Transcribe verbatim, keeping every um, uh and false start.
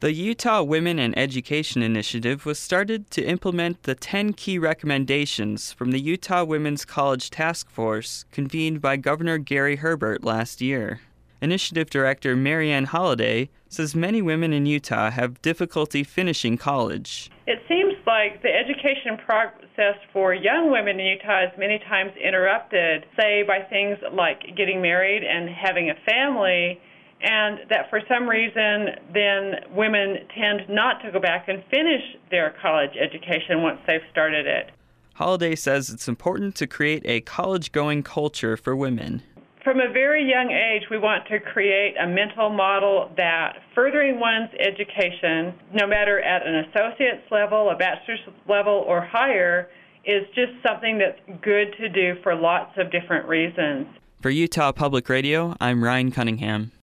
The Utah Women in Education Initiative was started to implement the ten key recommendations from the Utah Women's College Task Force convened by Governor Gary Herbert last year. Initiative Director Marianne Holliday says many women in Utah have difficulty finishing college. It seems like the education process for young women in Utah is many times interrupted, say by things like getting married and having a family, and that for some reason then women tend not to go back and finish their college education once they've started it. Holliday says it's important to create a college-going culture for women. From a very young age, we want to create a mental model that furthering one's education, no matter at an associate's level, a bachelor's level, or higher, is just something that's good to do for lots of different reasons. For Utah Public Radio, I'm Ryan Cunningham.